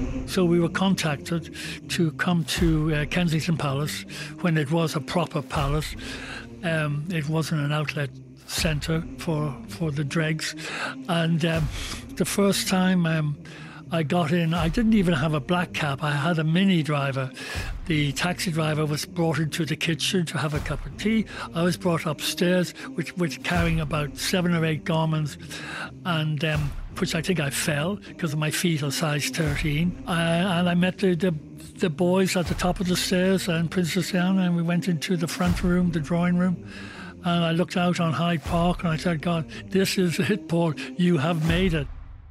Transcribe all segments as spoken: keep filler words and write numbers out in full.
So we were contacted to come to uh, Kensington Palace when it was a proper palace. Um, it wasn't an outlet centre for, for the dregs. And um, the first time um, I got in, I didn't even have a black cab. I had a mini driver. The taxi driver was brought into the kitchen to have a cup of tea. I was brought upstairs with, with carrying about seven or eight garments, and um, which I think I fell because my feet are size thirteen. Uh, and I met the, the the boys at the top of the stairs and Princess Diana, and we went into the front room, the drawing room. And I looked out on Hyde Park and I said, God, this is it, Paul. You have made it.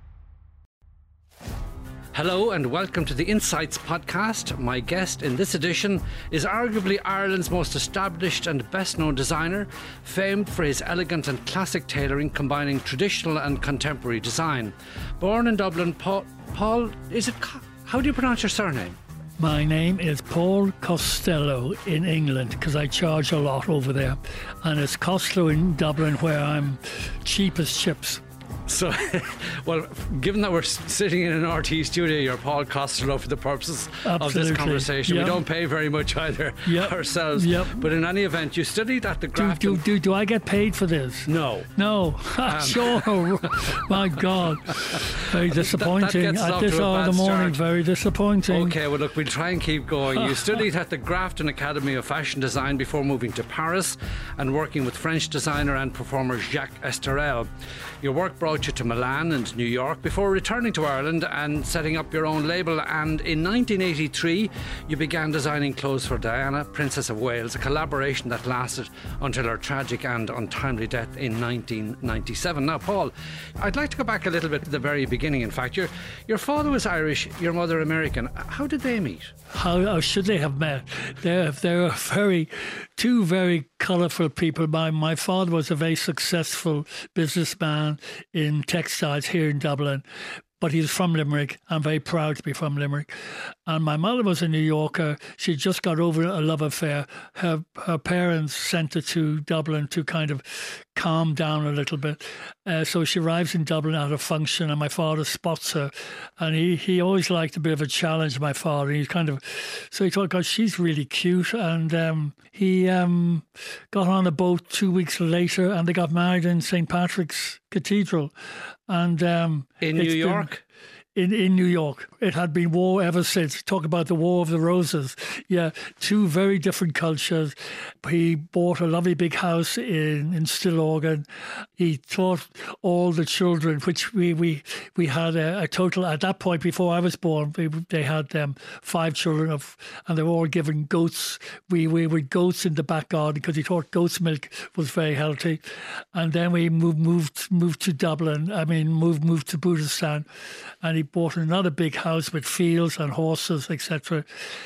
Hello and welcome to the Insights podcast. My guest in this edition is arguably Ireland's most established and best known designer, famed for his elegant and classic tailoring combining traditional and contemporary design. Born in Dublin, Paul, Paul is it, how do you pronounce your surname? My name is Paul Costello in England because I charge a lot over there, and it's Costello in Dublin where I'm cheap as chips. So, well, given that we're sitting in an R T studio, you're Paul Costello for the purposes Absolutely. of this conversation. Yep. We don't pay very much either yep. ourselves. Yep. But in any event, you studied at the Grafton... Do, do, do, do I get paid for this? No. No. Um. Sure. My God. Very disappointing. That, that at this hour of the morning, start. Very disappointing. Okay, well, look, we'll try and keep going. You studied at the Grafton Academy of Fashion Design before moving to Paris and working with French designer and performer Jacques Esterel. Your work brought you to Milan and New York before returning to Ireland and setting up your own label. And in nineteen eighty-three, you began designing clothes for Diana, Princess of Wales, a collaboration that lasted until her tragic and untimely death in nineteen ninety-seven. Now, Paul, I'd like to go back a little bit to the very beginning. In fact, your your father was Irish, your mother American. How did they meet? How, how should they have met? They're, they're very, two very colourful people. My, my father was a very successful businessman in textiles here in Dublin, but he's from Limerick. I'm very proud to be from Limerick. And my mother was a New Yorker. She just got over a love affair. Her her parents sent her to Dublin to kind of calm down a little bit. Uh, so she arrives in Dublin at a function and my father spots her. And he, he always liked a bit of a challenge, my father. He's kind of, so he thought, God, she's really cute. And um, he um, got on a boat two weeks later and they got married in Saint Patrick's Cathedral. And um, in New York? In, in New York. It had been war ever since. Talk about the War of the Roses. Yeah, two very different cultures. He bought a lovely big house in, in Stillorgan. He taught all the children, which we we, we had a, a total, at that point before I was born, we, they had um, five children, of, and they were all given goats. We, we were goats in the back garden because he thought goat's milk was very healthy. And then we moved moved, moved to Dublin, I mean, moved, moved to Bhutan, and he bought another big house with fields and horses, et cetera.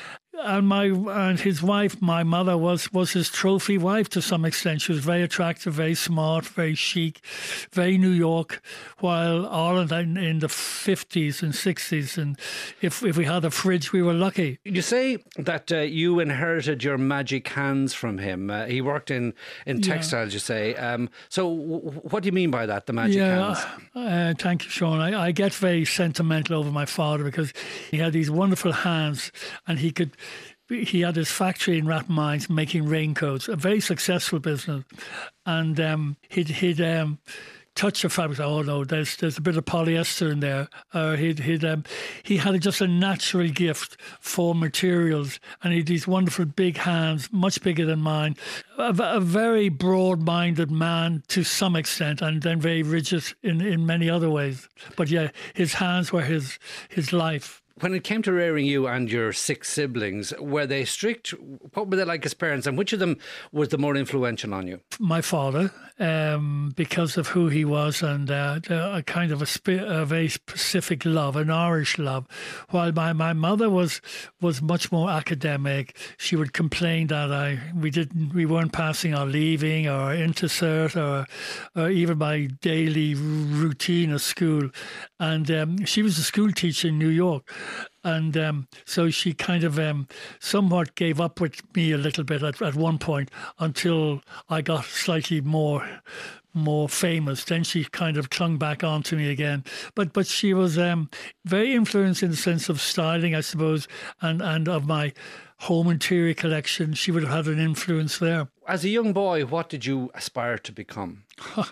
And my and his wife, my mother, was was his trophy wife to some extent. She was very attractive, very smart, very chic, very New York. While Ireland in, in the fifties and sixties, and if if we had a fridge, we were lucky. You say that uh, you inherited your magic hands from him. Uh, he worked in in textiles. Yeah. You say. Um, so, w- what do you mean by that? The magic yeah, hands. Uh, thank you, Sean. I, I get very sentimental over my father because he had these wonderful hands, and he could. He had his factory in Rathmines making raincoats, a very successful business. And um, he'd, he'd um, touch a fabric. Oh no, there's there's a bit of polyester in there. Uh, he'd, he'd, um, he had just a natural gift for materials, and he had these wonderful big hands, much bigger than mine. A, a very broad-minded man to some extent, and then very rigid in, in many other ways. But yeah, his hands were his his life. When it came to rearing you and your six siblings, were they strict? What were they like as parents? And which of them was the more influential on you? My father, um, because of who he was and uh, a kind of a, spe- a very specific love, an Irish love. While my, my mother was was much more academic. She would complain that I we didn't we weren't passing our leaving or our intercert or, or even my daily routine at school. And um, she was a school teacher in New York. And um, so she kind of um, somewhat gave up with me a little bit at, at one point until I got slightly more more famous. Then she kind of clung back onto me again. But but she was um, very influenced in the sense of styling, I suppose, and, and of my home interior collection. She would have had an influence there. As a young boy, what did you aspire to become?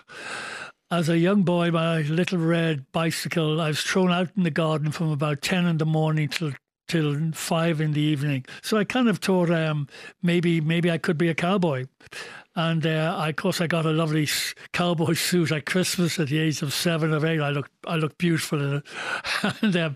As a young boy, my little red bicycle, I was thrown out in the garden from about ten in the morning till till five in the evening. So I kind of thought um, maybe maybe I could be a cowboy. And uh, I, of course, I got a lovely cowboy suit at Christmas at the age of seven or eight. I looked I looked beautiful in it. and um,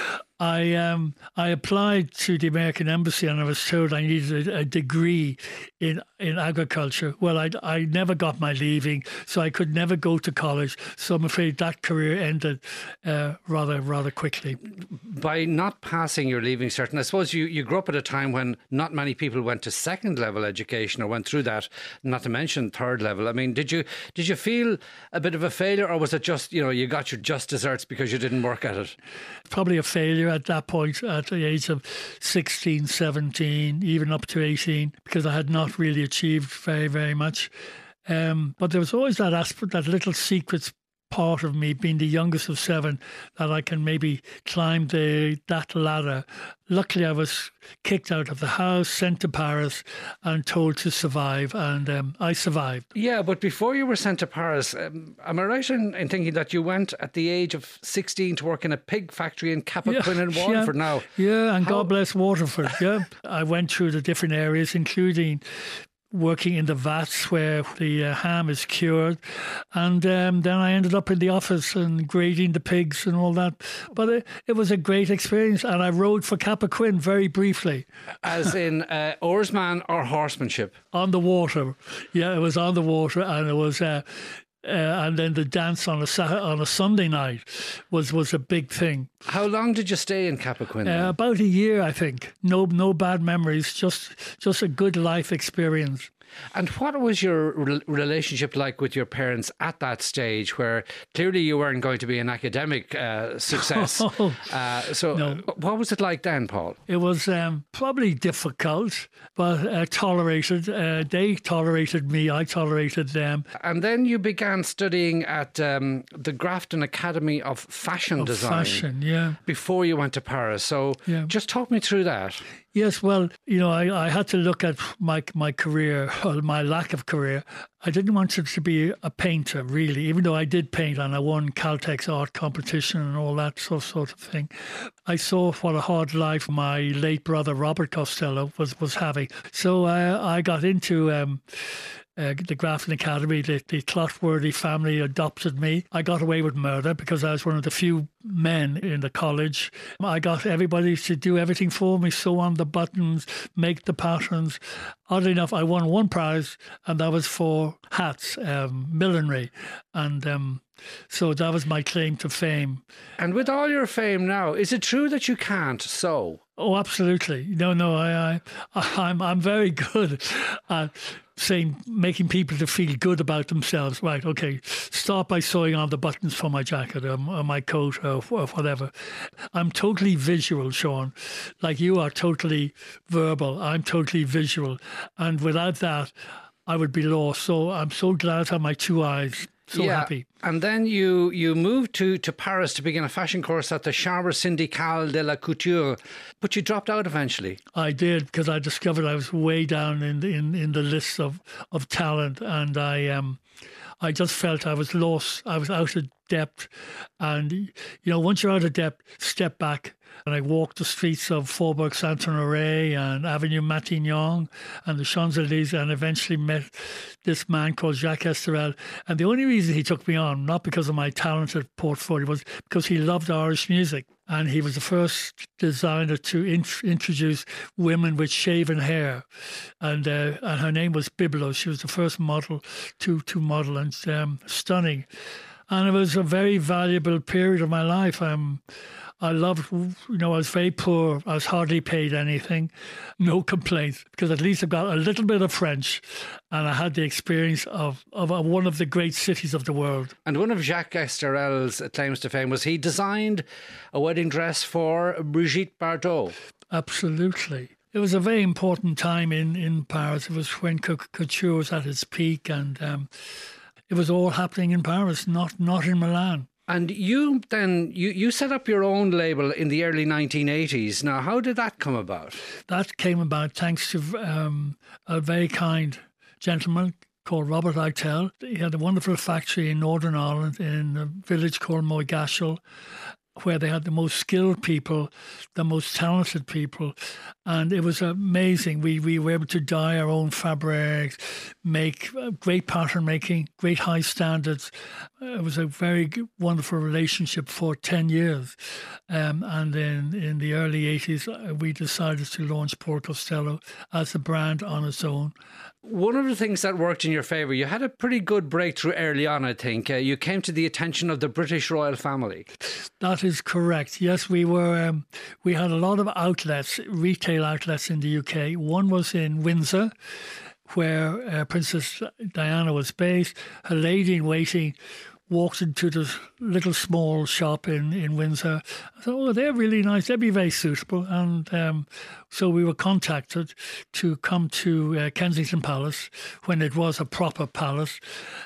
I um, I applied to the American Embassy, and I was told I needed a, a degree in in agriculture. Well, I, I never got my leaving, so I could never go to college. So I'm afraid that career ended uh, rather rather quickly. By not passing your leaving cert, I suppose you, you grew up at a time when not many people went to second level education or went through that, not to mention third level. I mean, did you did you feel a bit of a failure, or was it just, you know, you got your just desserts because you didn't work at it? Probably a failure at that point, at the age of sixteen, seventeen, even up to eighteen, because I had not really achieved very, very much. Um, but there was always that aspect, that little secret part of me, being the youngest of seven, that I can maybe climb the that ladder. Luckily, I was kicked out of the house, sent to Paris, and told to survive, and um, I survived. Yeah, but before you were sent to Paris, um, am I right in, in thinking that you went at the age of sixteen to work in a pig factory in Cappoquin yeah, in Waterford yeah, now? Yeah, and How... God bless Waterford, yeah. I went through the different areas, including working in the vats where the uh, ham is cured, and um, then I ended up in the office and grading the pigs and all that. But it, it was a great experience, and I rode for Cappoquin very briefly. As in uh, oarsman or horsemanship? On the water, yeah, it was on the water, and it was. Uh, Uh, and then the dance on a Saturday, on a Sunday night was, was a big thing. How long did you stay in Cappoquin? Uh, about a year, I think. No, no bad memories. Just, just a good life experience. And what was your re- relationship like with your parents at that stage, where clearly you weren't going to be an academic uh, success? uh, so, no. What was it like then, Paul? It was um, probably difficult, but uh, tolerated. Uh, they tolerated me. I tolerated them. And then you began studying at um, the Grafton Academy of Fashion of Design. Fashion, yeah. Before you went to Paris. So, yeah. Just talk me through that. Yes, well, you know, I, I had to look at my my career, or my lack of career. I didn't want it to be a painter, really, even though I did paint and I won Caltech's art competition and all that sort, sort of thing. I saw what a hard life my late brother, Robert Costello, was, was having. So uh, I got into... Um, Uh, the Grafton Academy, the, the Clotworthy family adopted me. I got away with murder because I was one of the few men in the college. I got everybody to do everything for me, sew on the buttons, make the patterns. Oddly enough, I won one prize, and that was for hats, um, millinery. And um, so that was my claim to fame. And with all your fame now, is it true that you can't sew? Oh, absolutely. No, no, I, I, I'm, I'm very good at saying, making people to feel good about themselves. Right, okay, start by sewing on the buttons for my jacket or, or my coat or, or whatever. I'm totally visual, Sean. Like you are totally verbal. I'm totally visual. And without that, I would be lost. So I'm so glad to have my two eyes. So yeah. happy. And then you, you moved to, to Paris to begin a fashion course at the Chambre Syndicale de la Couture, but you dropped out eventually. I did, because I discovered I was way down in the, in, in the list of, of talent, and I um I just felt I was lost. I was out of depth, and you know, once you're out of depth, step back. And I walked the streets of Faubourg Saint-Honoré and Avenue Matignon and the Champs-Élysées, and eventually met this man called Jacques Esterel. And the only reason he took me on, not because of my talented portfolio, was because he loved Irish music. And he was the first designer to int- introduce women with shaven hair. And uh, and her name was Biblos. She was the first model to, to model, and um, stunning. And it was a very valuable period of my life. Um, I loved, you know, I was very poor. I was hardly paid anything. No complaints, because at least I got a little bit of French, and I had the experience of, of a, one of the great cities of the world. And one of Jacques Esterel's claims to fame was he designed a wedding dress for Brigitte Bardot. Absolutely. It was a very important time in, in Paris. It was when couture was at its peak, and um, it was all happening in Paris, not not in Milan. And you then, you, you set up your own label in the early nineteen eighties. Now, how did that come about? That came about thanks to um, a very kind gentleman called Robert Eitel. He had a wonderful factory in Northern Ireland in a village called Moygashel, where they had the most skilled people, the most talented people. And it was amazing. We we were able to dye our own fabrics, make great pattern making, great high standards. It was a very good, wonderful relationship for ten years. Um, and then in the early eighties, we decided to launch Paul Costello as a brand on its own. One of the things that worked in your favour, you had a pretty good breakthrough early on, I think. Uh, you came to the attention of the British royal family. That is correct. Yes, we were. Um, we had a lot of outlets, retail outlets in the U K. One was in Windsor, where uh, Princess Diana was based. Her lady in waiting walked into the little small shop in, in Windsor. I thought, oh, they're really nice. They'd be very suitable. And um, so we were contacted to come to uh, Kensington Palace when it was a proper palace.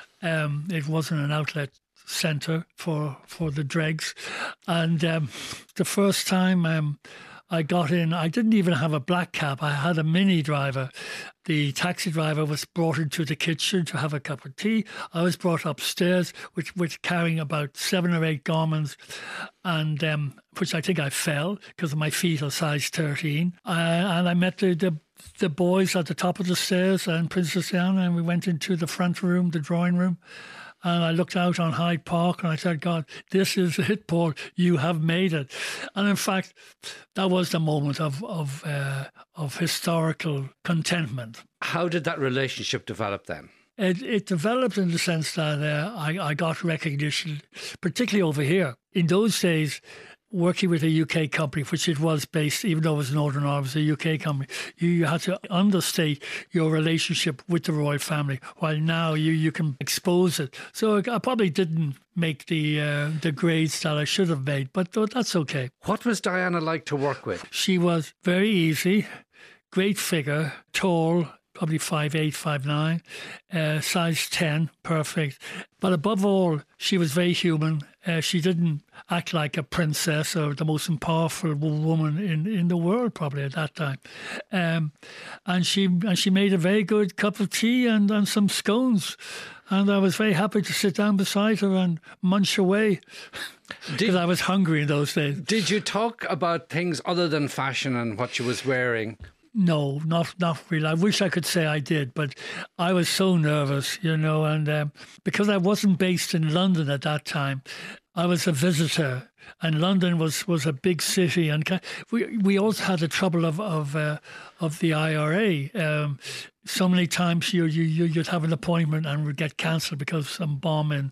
Um, it wasn't an outlet centre for, for the dregs. And um, the first time um, I got in, I didn't even have a black cab. I had a mini driver. The taxi driver was brought into the kitchen to have a cup of tea. I was brought upstairs with, with carrying about seven or eight garments, and um, which I think I fell because my feet are size thirteen. Uh, and I met the, the the boys at the top of the stairs and Princess Diana, and we went into the front room, the drawing room. And I looked out on Hyde Park and I said, God, this is it, Paul. You have made it. And in fact, that was the moment of of, uh, of historical contentment. How did that relationship develop then? It, it developed in the sense that uh, I, I got recognition, particularly over here. In those days, working with a U K company, which it was based, even though it was Northern Ireland, it was a U K company, you, you had to understate your relationship with the royal family, while now you, you can expose it. So I probably didn't make the uh, the grades that I should have made, but that's okay. What was Diana like to work with? She was very easy, great figure, tall, probably five eight, five nine, uh, size ten, perfect. But above all, she was very human. Uh, she didn't act like a princess or the most powerful woman in, in the world, probably at that time. Um, and she and she made a very good cup of tea and, and some scones. And I was very happy to sit down beside her and munch away because I was hungry in those days. Did you talk about things other than fashion and what she was wearing? No, not not really. I wish I could say I did, but I was so nervous, you know, and um, because I wasn't based in London at that time, I was a visitor, and London was, was a big city, and we we also had the trouble of of uh, of the I R A. Um, so many times you you you'd have an appointment and would get cancelled because of some bomb in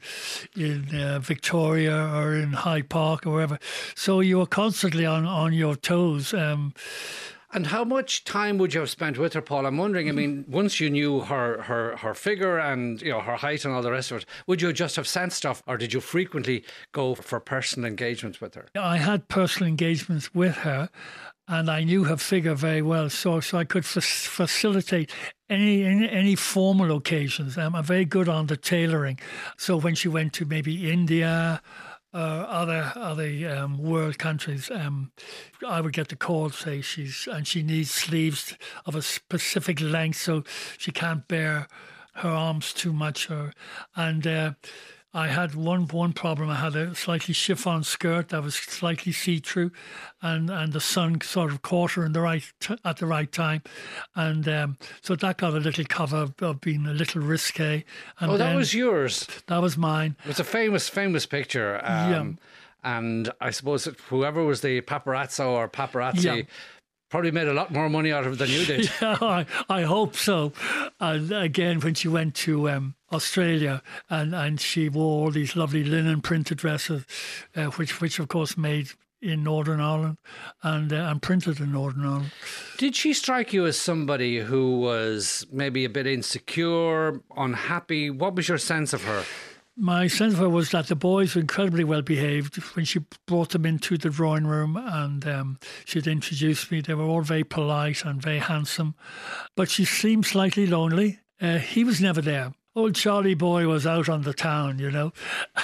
in uh, Victoria or in Hyde Park or wherever. So you were constantly on on your toes. Um, And how much time would you have spent with her, Paul? I'm wondering, I mean, once you knew her, her, her figure and, you know, her height and all the rest of it, would you just have sent stuff, or did you frequently go for personal engagements with her? I had personal engagements with her, and I knew her figure very well, so so I could f- facilitate any, any any formal occasions. Um, I'm very good on the tailoring. So when she went to maybe India, Uh, other other um, world countries, um, I would get the call, say she's and she needs sleeves of a specific length, so she can't bear her arms too much. Or and uh, I had one one problem. I had a slightly chiffon skirt that was slightly see through, and, and the sun sort of caught her in the right t- at the right time, and um, so that got a little cover of, of being a little risque. And oh, that was yours. That was mine. It was a famous, famous picture. Um, yeah. And I suppose whoever was the paparazzo or paparazzi. Yeah. Probably made a lot more money out of it than you did. Yeah, I, I hope so. And again, when she went to um, Australia and, and she wore all these lovely linen printed dresses, uh, which which of course made in Northern Ireland and uh, and printed in Northern Ireland. Did she strike you as somebody who was maybe a bit insecure, unhappy? What was your sense of her? My sense of her was that the boys were incredibly well behaved. When she brought them into the drawing room and um, she'd introduced me, they were all very polite and very handsome. But she seemed slightly lonely. Uh, he was never there. Old Charlie boy was out on the town, you know.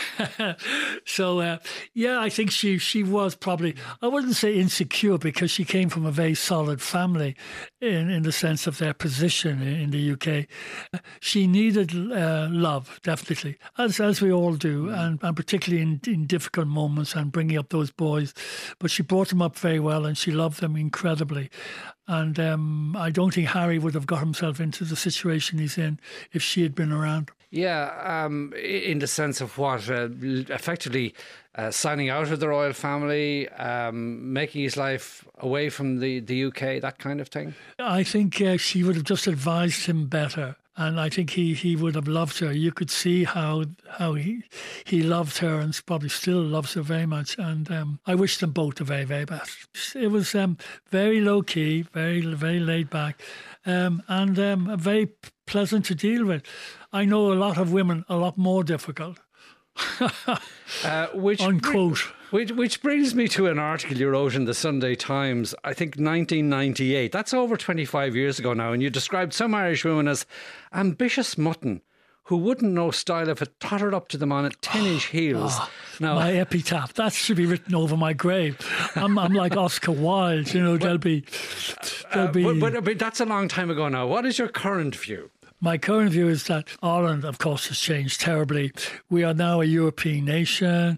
so, uh, yeah, I think she, she was probably, I wouldn't say insecure because she came from a very solid family in, in the sense of their position in, in the U K. She needed uh, love, definitely, as as we all do, and, and particularly in, in difficult moments and bringing up those boys. But she brought them up very well and she loved them incredibly. And um, I don't think Harry would have got himself into the situation he's in if she had been around. Yeah, um, in the sense of what, uh, effectively uh, signing out of the royal family, um, making his life away from the, the U K, that kind of thing? I think uh, she would have just advised him better. And I think he, he would have loved her. You could see how how he he loved her and probably still loves her very much. And um, I wish them both the very, very best. It was um, very low key, very, very laid back, um, and um, very pleasant to deal with. I know a lot of women a lot more difficult. uh, which Unquote. Which, which brings me to an article you wrote in the Sunday Times, I think nineteen ninety-eight. That's over twenty-five years ago now. And you described some Irish women as ambitious mutton who wouldn't know style if it tottered up to them on ten-inch heels. Oh, now, my epitaph, that should be written over my grave. I'm, I'm like Oscar Wilde, you know, but, there'll be... There'll uh, be but, but, but that's a long time ago now. What is your current view? My current view is that Ireland, of course, has changed terribly. We are now a European nation.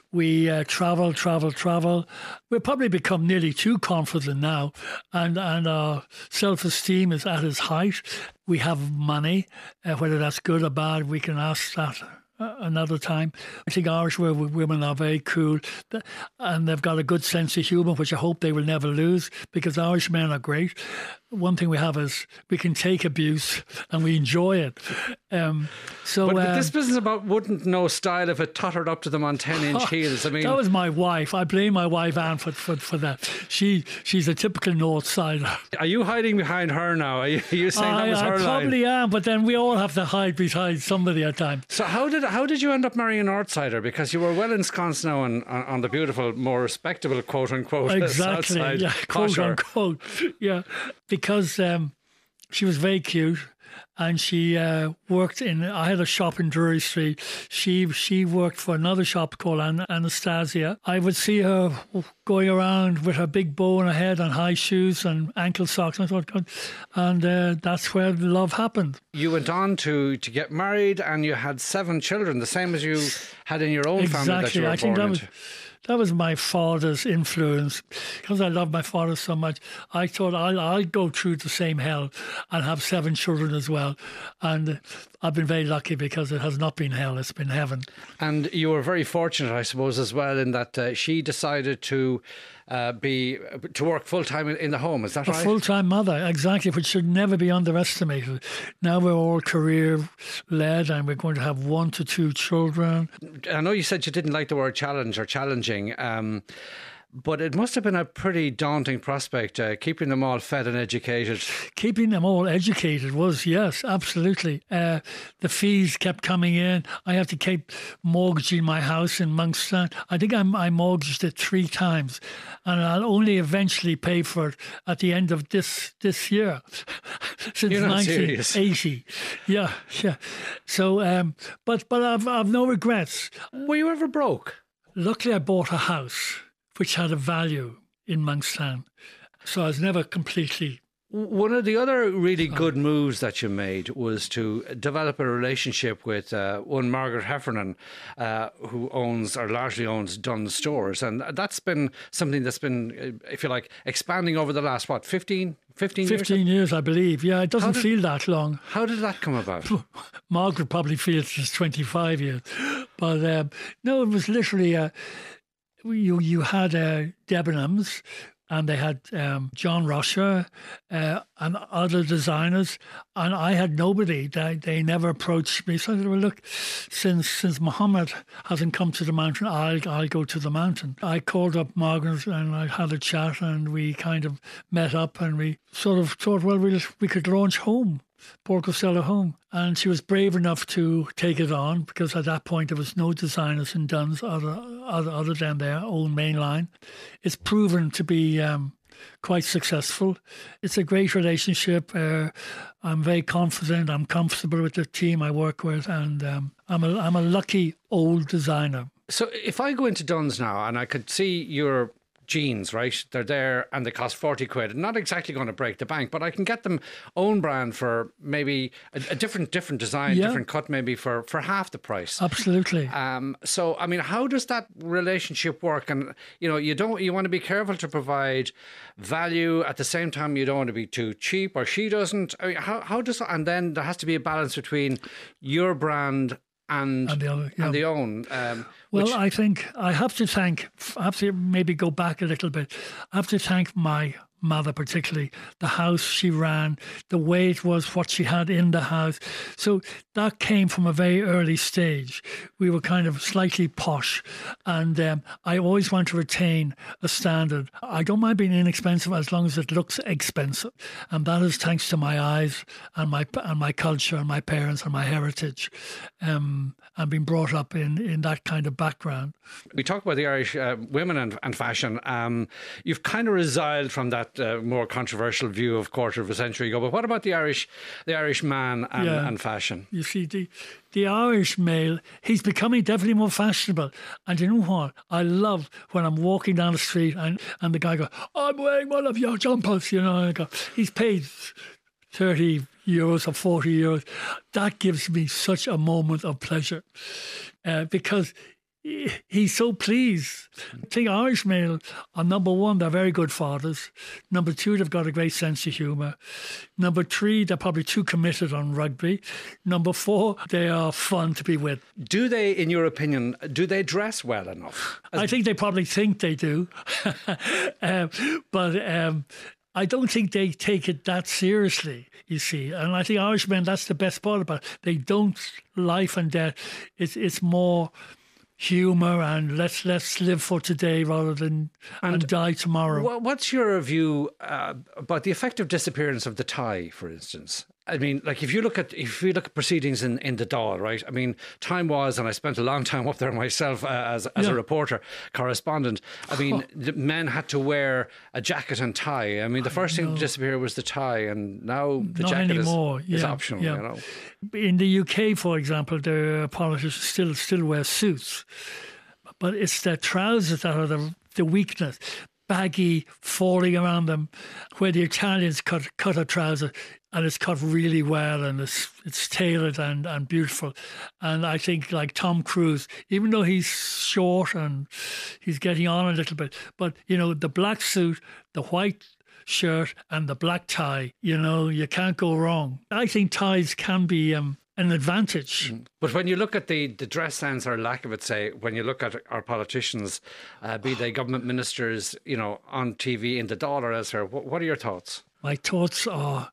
We uh, travel, travel, travel. We've probably become nearly too confident now, and, and our self-esteem is at its height. We have money. Uh, whether that's good or bad, we can ask that another time. I think Irish women are very cool and they've got a good sense of humour, which I hope they will never lose, because Irish men are great. One thing we have is we can take abuse and we enjoy it. Um, so, but, but um, this business about wouldn't know style if it tottered up to them on ten-inch heels. I mean, that was my wife. I blame my wife Anne for, for, for that. She she's a typical North Sider. Are you hiding behind her now? Are you, are you saying I, that was her I probably line? am, but then we all have to hide behind somebody at times. So how did how did you end up marrying a North Sider? Because you were well ensconced now on, on, on the beautiful, more respectable, quote unquote, exactly, South side, yeah, quote posher. unquote, yeah, because um, she was very cute. And she uh, worked in, I had a shop in Drury Street. She she worked for another shop called An- Anastasia. I would see her going around with her big bow on her head and high shoes and ankle socks. And I thought, God, and uh, that's where love happened. You went on to, to get married and you had seven children, the same as you had in your own exactly. family that you were I think born that into. was, That was my father's influence. Because I love my father so much, I thought I'll, I'll go through the same hell and have seven children as well. And I've been very lucky because it has not been hell, it's been heaven. And you were very fortunate, I suppose, as well, in that uh, she decided to uh, be to work full-time in, in the home. Is that a right? A full-time mother, exactly, which should never be underestimated. Now we're all career-led and we're going to have one to two children. I know you said you didn't like the word challenge or challenging, um, but it must have been a pretty daunting prospect, uh, keeping them all fed and educated. Keeping them all educated was, yes, absolutely. Uh, the fees kept coming in. I had to keep mortgaging my house in Monkstown. I think I'm, I mortgaged it three times, and I'll only eventually pay for it at the end of this this year, since You're not nineteen eighty. Serious. Yeah, yeah. So, um, but but I've I've no regrets. Were you ever broke? Luckily, I bought a house which had a value in Monkstown. So I was never completely... One of the other really good moves that you made was to develop a relationship with uh, one Margaret Heffernan, uh, who owns or largely owns Dunn Stores. And that's been something that's been, if you like, expanding over the last, what, fifteen, fifteen years? fifteen years, I believe. Yeah, it doesn't did, feel that long. How did that come about? Margaret probably feels it's twenty-five years. But um, no, it was literally... Uh, You you had uh, Debenhams, and they had um, John Rocher uh, and other designers, and I had nobody. They they never approached me. So I said, well, look, since since Muhammad hasn't come to the mountain, I'll I'll go to the mountain. I called up Margaret and I had a chat, and we kind of met up, and we sort of thought, well, we we could launch home. Port Costello Home, and she was brave enough to take it on, because at that point there was no designers in Dunn's other other, other than their own main line. It's proven to be um, quite successful. It's a great relationship. Uh, I'm very confident. I'm comfortable with the team I work with, and um, I'm a I'm a lucky old designer. So if I go into Dunn's now and I could see your jeans, right? They're there and they cost forty quid. Not exactly going to break the bank, but I can get them own brand for maybe a, a different different design, yeah. different cut, maybe for, for half the price. Absolutely. Um, so, I mean, how does that relationship work? And, you know, you don't, you want to be careful to provide value at the same time. You don't want to be too cheap, or she doesn't. I mean, how, how does, and then there has to be a balance between your brand and, and the, other, yeah. and the own. Um, well, which... I think I have to thank, I have to maybe go back a little bit. I have to thank my mother, particularly the house she ran, the way it was, what she had in the house. So that came from a very early stage. We were kind of slightly posh, and um, I always want to retain a standard. I don't mind being inexpensive as long as it looks expensive, and that is thanks to my eyes and my and my culture and my parents and my heritage, um, and being brought up in in that kind of background. We talk about the Irish uh, women and, and fashion. Um, you've kind of resiled from that Uh, more controversial view of quarter of a century ago. But what about the Irish, the Irish man and, yeah. and fashion? You see, the the Irish male, he's becoming definitely more fashionable. And you know what? I love when I'm walking down the street and, and the guy goes, "I'm wearing one of your jumpers," you know. And I go, he's paid thirty euros or forty euros. That gives me such a moment of pleasure uh, because he's so pleased. I think Irish male are, number one, they're very good fathers. Number two, they've got a great sense of humour. Number three, they're probably too committed on rugby. Number four, they are fun to be with. Do they, in your opinion, do they dress well enough? As I think they probably think they do. um, but um, I don't think they take it that seriously, you see. And I think Irishmen, that's the best part about it. They don't life and death. It's, it's more humour and let's let's live for today rather than and, and die tomorrow. What's your view uh, about the effective disappearance of the tie, for instance? I mean, like if you look at if you look at proceedings in, in the Dáil, right? I mean, time was, and I spent a long time up there myself uh, as as yeah. a reporter, correspondent. I mean, the men had to wear a jacket and tie. I mean, the first thing to disappear was the tie, and now the Not jacket anymore. is, yeah. is optional. Yeah. You know, in the U K, for example, the politicians still still wear suits, but it's their trousers that are the the weakness. Baggy, falling around them, where the Italians cut cut a trouser and it's cut really well and it's it's tailored and, and beautiful. And I think like Tom Cruise, even though he's short and he's getting on a little bit, but you know, the black suit, the white shirt and the black tie, you know, you can't go wrong. I think ties can be um, an advantage. But when you look at the, the dress sense or lack of it, say, when you look at our politicians, uh, be they government ministers, you know, on T V in the Dáil or elsewhere, what, what are your thoughts? My thoughts are,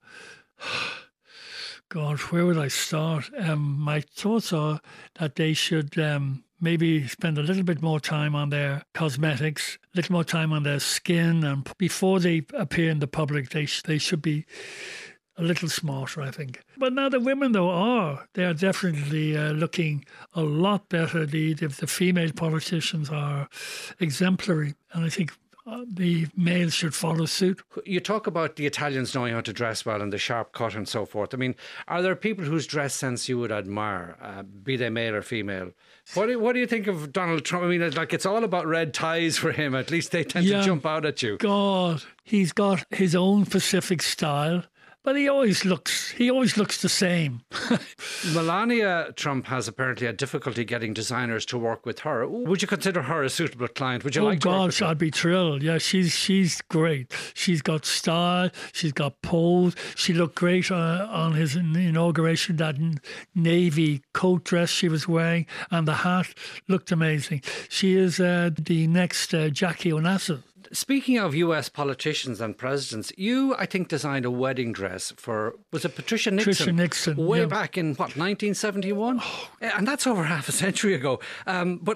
God, where would I start? Um, my thoughts are that they should um, maybe spend a little bit more time on their cosmetics, a little more time on their skin, and before they appear in the public, they sh- they should be a little smarter, I think. But now the women, though, are. They are definitely uh, looking a lot better. The, the, the female politicians are exemplary. And I think uh, the males should follow suit. You talk about the Italians knowing how to dress well and the sharp cut and so forth. I mean, are there people whose dress sense you would admire, uh, be they male or female? What do, what do you think of Donald Trump? I mean, like, it's all about red ties for him. At least they tend yeah, to jump out at you. God, he's got his own specific style. But he always looks, he always looks the same. Melania Trump has apparently had difficulty getting designers to work with her. Would you consider her a suitable client? Would you oh like to gosh, work with her? I'd be thrilled. Yeah, she's she's great. She's got style. She's got pose. She looked great uh, on his inauguration. That navy coat dress she was wearing and the hat looked amazing. She is uh, the next uh, Jackie Onassis. Speaking of U S politicians and presidents, you, I think, designed a wedding dress for, was it Patricia Nixon? Patricia Nixon. Way yeah. back in, what, nineteen seventy-one? Oh. And that's over half a century ago. Um, but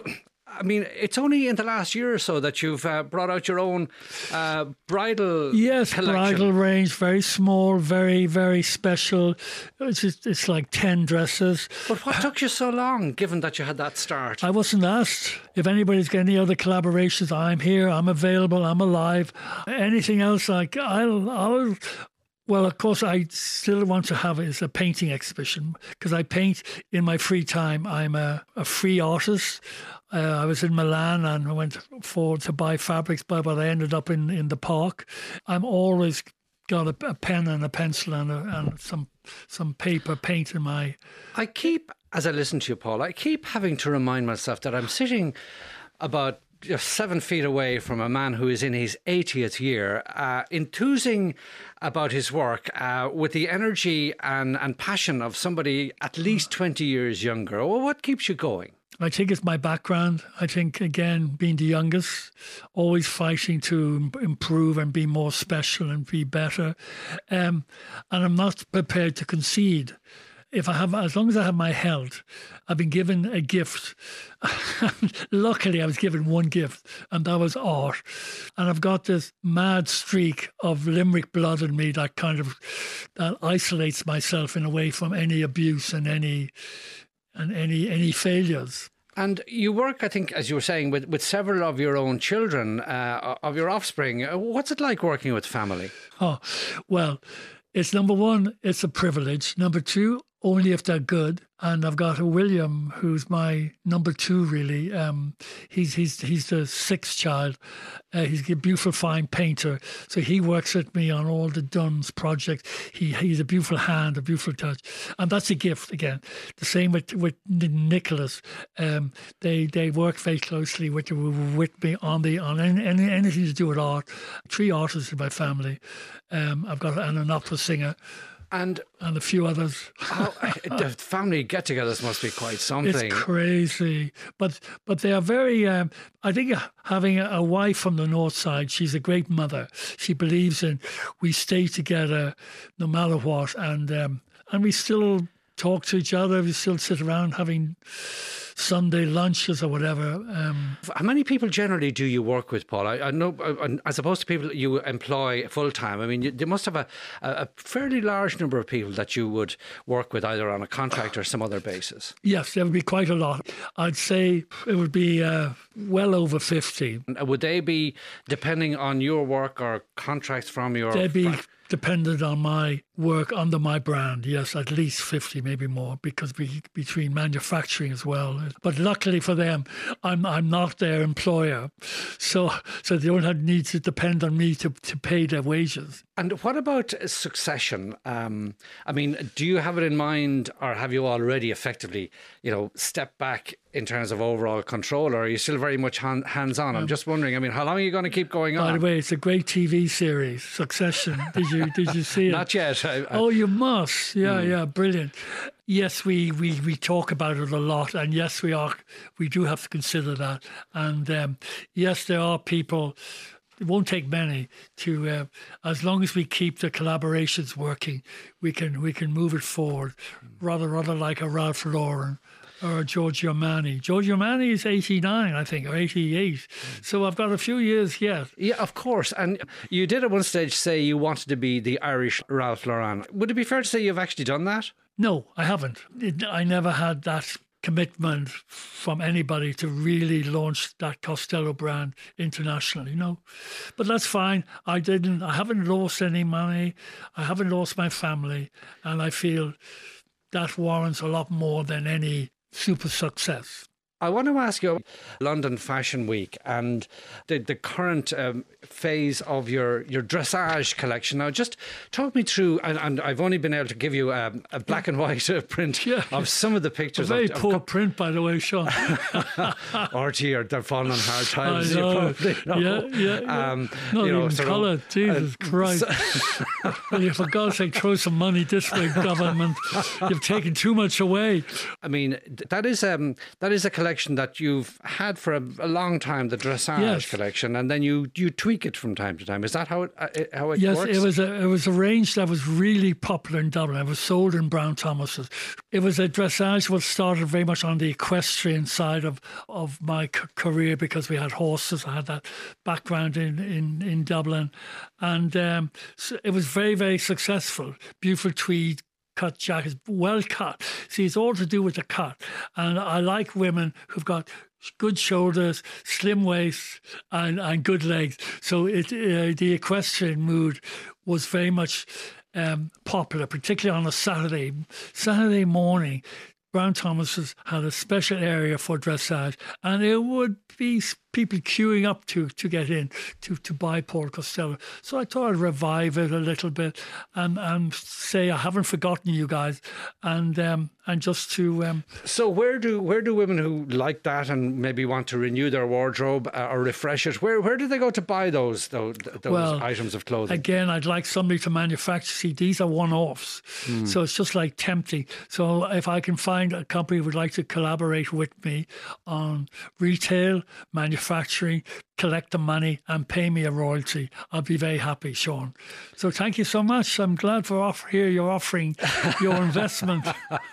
I mean, it's only in the last year or so that you've uh, brought out your own uh, bridal yes, collection. Bridal range, very small, very, very special. It's, just, it's like ten dresses. But what took you so long, given that you had that start? I wasn't asked. If anybody's got any other collaborations, I'm here, I'm available, I'm alive. Anything else, like I'll, I'll well, of course, I still want to have is a painting exhibition because I paint in my free time. I'm a, a free artist. Uh, I was in Milan and I went forward to buy fabrics, but, but I ended up in, in the park. I'm always got a, a pen and a pencil and, a, and some some paper, paint in my... I keep, as I listen to you, Paul, I keep having to remind myself that I'm sitting about just seven feet away from a man who is in his eightieth year, uh, enthusing about his work uh, with the energy and, and passion of somebody at least twenty years younger. Well, what keeps you going? I think it's my background. I think, again, being the youngest, always fighting to improve and be more special and be better. Um, and I'm not prepared to concede. If I have, as long as I have my health, I've been given a gift. Luckily, I was given one gift, and that was art. And I've got this mad streak of Limerick blood in me that kind of that isolates myself in a way from any abuse and any and any any failures. And you work, I think, as you were saying, with, with several of your own children, uh, of your offspring. What's it like working with family? Oh, well, it's number one, it's a privilege. Number two, only if they're good. And I've got a William, who's my number two, really. Um, he's he's he's the sixth child. Uh, he's a beautiful, fine painter. So he works with me on all the Dunn's projects. He he's a beautiful hand, a beautiful touch, and that's a gift again. The same with with Nicholas. Um, they they work very closely with with me on the on any, any, anything to do with art. Three artists in my family. Um, I've got and an opera singer. And, and a few others. Oh, the family get-togethers must be quite something. It's crazy, but but they are very. Um, I think having a, a wife from the north side, she's a great mother. She believes in we stay together no matter what, and um, and we still talk to each other. We still sit around having Sunday lunches or whatever. Um, How many people generally do you work with, Paul? I, I know, as opposed to people you employ full time. I mean, you, you must have a, a fairly large number of people that you would work with either on a contract or some other basis. Yes, there would be quite a lot. I'd say it would be uh, well over fifty. Would they be depending on your work or contracts from your? They'd be dependent on my work under my brand. Yes, at least fifty, maybe more, because we, between manufacturing as well. But luckily for them, I'm I'm not their employer, so so they don't have need to depend on me to, to pay their wages. And what about succession? Um, I mean, do you have it in mind, or have you already effectively, you know, stepped back in terms of overall control, or are you still very much hand, hands-on? I'm um, just wondering, I mean, how long are you going to keep going on? By the way, it's a great T V series, Succession. Did you did you see it? Not yet. I, I, oh, you must. Yeah, mm. yeah, brilliant. Yes, we, we, we talk about it a lot, and yes, we are. We do have to consider that. And um, yes, there are people. It won't take many to, uh, as long as we keep the collaborations working, we can we can move it forward. Rather rather like a Ralph Lauren or a Giorgio Armani. Giorgio Armani is eighty-nine, I think, or eighty-eight. Mm. So I've got a few years yet. Yeah, of course. And you did at one stage say you wanted to be the Irish Ralph Lauren. Would it be fair to say you've actually done that? No, I haven't. It, I never had that commitment from anybody to really launch that Costello brand internationally, no. But that's fine. I didn't. I haven't lost any money. I haven't lost my family. And I feel that warrants a lot more than any super success. I want to ask you, London Fashion Week and the, the current um, phase of your, your dressage collection. Now, just talk me through, and, and I've only been able to give you um, a black and white uh, print yeah. of some of the pictures. A very of, poor of, print, by the way, Sean. R T or they're falling on hard times. I know. You probably know. Yeah, yeah, yeah. Um, Not you know, even colour. Of, Jesus uh, Christ. So well, for God's sake, throw some money this way, government. You've taken too much away. I mean, that is um, that is a collection collection that you've had for a, a long time, the dressage yes. collection, and then you, you tweak it from time to time. Is that how it uh, how it yes, works? Yes, it was a it was a range that was really popular in Dublin. It was sold in Brown Thomas's. It was a dressage that started very much on the equestrian side of of my c- career because we had horses. I had that background in in, in Dublin, and um, so it was very very successful. Beautiful tweed cut jackets, well cut. See, it's all to do with the cut. And I like women who've got good shoulders, slim waist, and, and good legs. So it uh, the equestrian mood was very much um, popular, particularly on a Saturday Saturday morning. Brown Thomas's had a special area for dressage, and it would be people queuing up to to get in to, to buy Paul Costello. So I thought I'd revive it a little bit and, and say I haven't forgotten you guys, and um, and just to. Um, so where do where do women who like that and maybe want to renew their wardrobe uh, or refresh it? Where where do they go to buy those those, those well, items of clothing? Again, I'd like somebody to manufacture. See, these are one-offs, mm. so it's just like tempting. So if I can find a company who would like to collaborate with me on retail, manufacturing, collect the money and pay me a royalty, I'll be very happy, Sean. So thank you so much. I'm glad for off here you're offering your investment.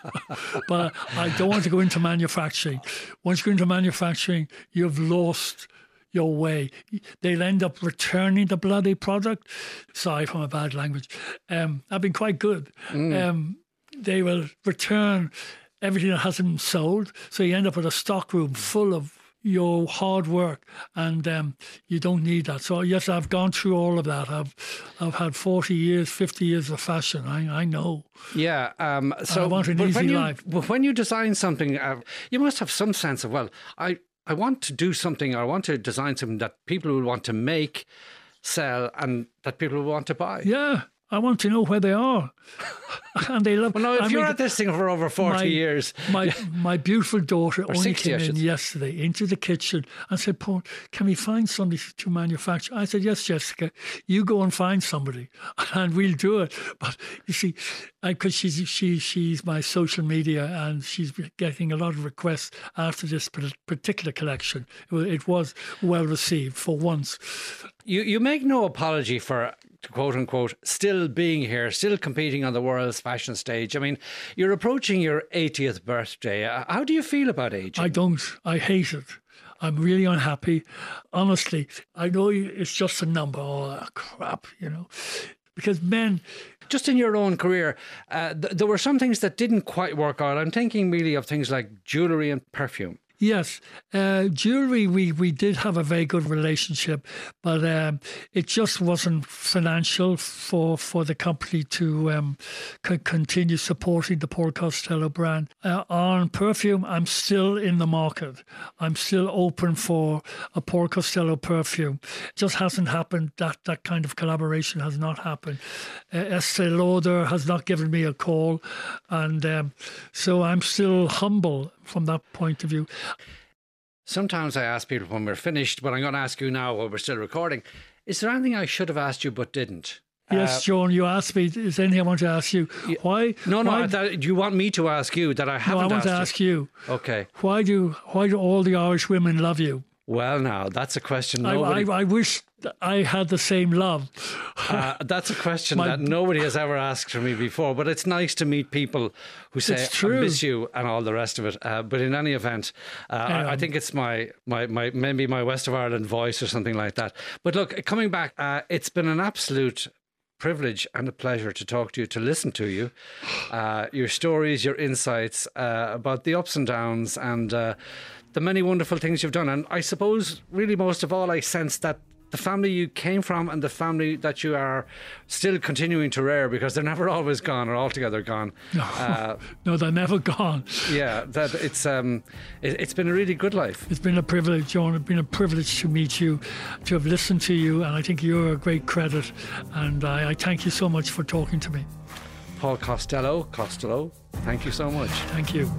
But I don't want to go into manufacturing. Once you go into manufacturing, you've lost your way. They'll end up returning the bloody product. Sorry for my bad language. Um, I've been quite good. Mm. Um, they will return everything that hasn't been sold. So you end up with a stock room full of your hard work, and um, you don't need that. So yes, I've gone through all of that. I've I've had forty years, fifty years of fashion. I I know. Yeah. Um, so I want an but easy when you, life. When you design something, uh, you must have some sense of, well, I, I want to do something, or I want to design something that people will want to make, sell, and that people will want to buy. Yeah. I want to know where they are. And they love. Well, no, if I you're mean, at this thing for over forty my, years. My my beautiful daughter only sixty, came in yesterday into the kitchen and said, Paul, can we find somebody to manufacture? I said, yes, Jessica, you go and find somebody and we'll do it. But you see, because she's, she, she's my social media and she's getting a lot of requests after this particular collection. It was well received for once. You, you make no apology for, quote unquote, still being here, still competing on the world's fashion stage. I mean, you're approaching your eightieth birthday. How do you feel about aging? I don't. I hate it. I'm really unhappy. Honestly, I know it's just a number. Oh, crap, you know. Because men... Just in your own career, uh, th- there were some things that didn't quite work out. I'm thinking really of things like jewellery and perfume. Yes, uh, jewellery, we, we did have a very good relationship, but um, it just wasn't financial for, for the company to um, c- continue supporting the Paul Costello brand. Uh, on perfume, I'm still in the market. I'm still open for a Paul Costello perfume. It just hasn't happened. That, that kind of collaboration has not happened. Uh, Estee Lauder has not given me a call, and um, so I'm still humble from that point of view. Sometimes I ask people when we're finished, but I'm going to ask you now while we're still recording, is there anything I should have asked you but didn't? Yes, uh, John, you asked me, is there anything I want to ask you? Why? No, no, why, that, you want me to ask you that I haven't asked No, I want to you. ask you. Okay. Why do, why do all the Irish women love you? Well, now, that's a question I, nobody... I, I wish I had the same love. uh, that's a question My... that nobody has ever asked for me before, but it's nice to meet people who say, I miss you and all the rest of it. Uh, but in any event, uh, um, I, I think it's my, my, my maybe my West of Ireland voice or something like that. But look, coming back, uh, it's been an absolute privilege and a pleasure to talk to you, to listen to you, uh, your stories, your insights uh, about the ups and downs and uh, the many wonderful things you've done. And I suppose really most of all I sense that the family you came from and the family that you are still continuing to rear, because they're never always gone or altogether gone. No, uh, no they're never gone. Yeah, that it's um, it, it's been a really good life. It's been a privilege, John. It's been a privilege to meet you, to have listened to you, and I think you're a great credit. And I, I thank you so much for talking to me. Paul Costello, Costello, thank you so much. Thank you.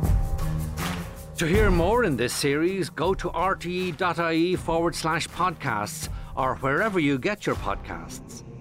To hear more in this series, go to rte.ie forward slash podcasts or wherever you get your podcasts.